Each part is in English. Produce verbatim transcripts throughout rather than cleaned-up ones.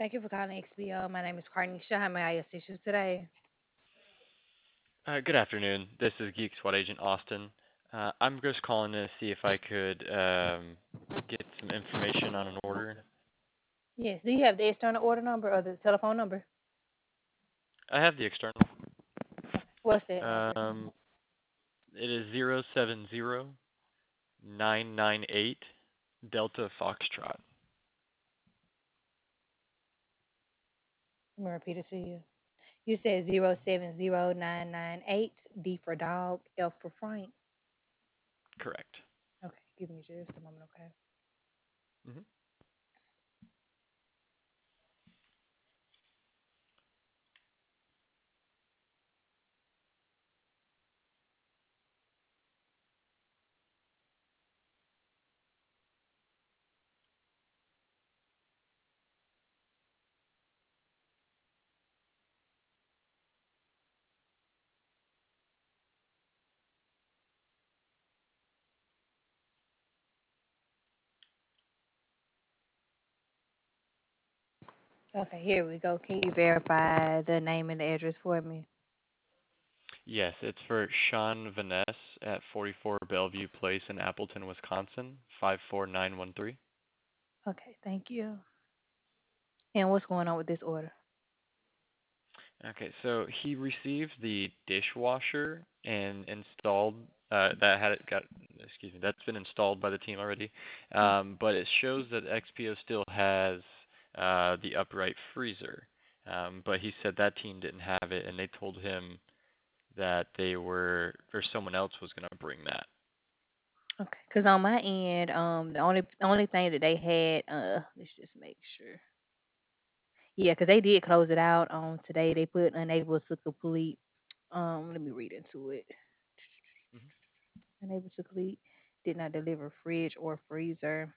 Thank you for calling X B O. My name is Carnisha. How may I assist you today? Uh, good afternoon. This is Geek SWAT Agent Austin. Uh, I'm just calling to see if I could um, get some information on an order. Yes. Do you have the external order number or the telephone number? I have the external. What's that number? Um, it is zero seven zero nine nine eight Delta Foxtrot. Let me repeat it to you. You said zero seven zero nine nine eight D for dog, F for Frank. Correct. Okay, give me just a moment, okay? hmm Okay, here we go. Can you verify the name and the address for me? Yes, it's for Sean Vaness at forty-four Bellevue Place in Appleton, Wisconsin, five four nine one three. Okay, thank you. And what's going on with this order? Okay, so he received the dishwasher and installed uh, that had it got excuse me that's been installed by the team already, um, but it shows that X P O still has uh, the upright freezer, um, but he said that team didn't have it, and they told him that they were or someone else was going to bring that. Okay, because on my end, um, the only the only thing that they had, uh, let's just make sure. Yeah, because they did close it out on today. They put unable to complete. Um, let me read into it. hmm Unable to complete. Did not deliver fridge or freezer.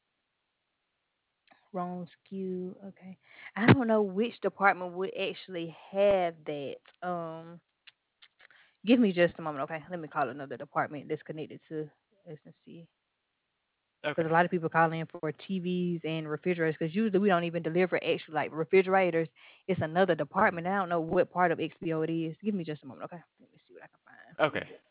Wrong S K U. Okay. I don't know which department would actually have that. Um, give me just a moment, okay? Let me call another department that's connected to S and C. Because Okay. a lot of people call in for T Vs and refrigerators. Because usually we don't even deliver actual like refrigerators. It's another department. I don't know what part of X B O it is. Give me just a moment, okay? Let me see what I can find. Okay.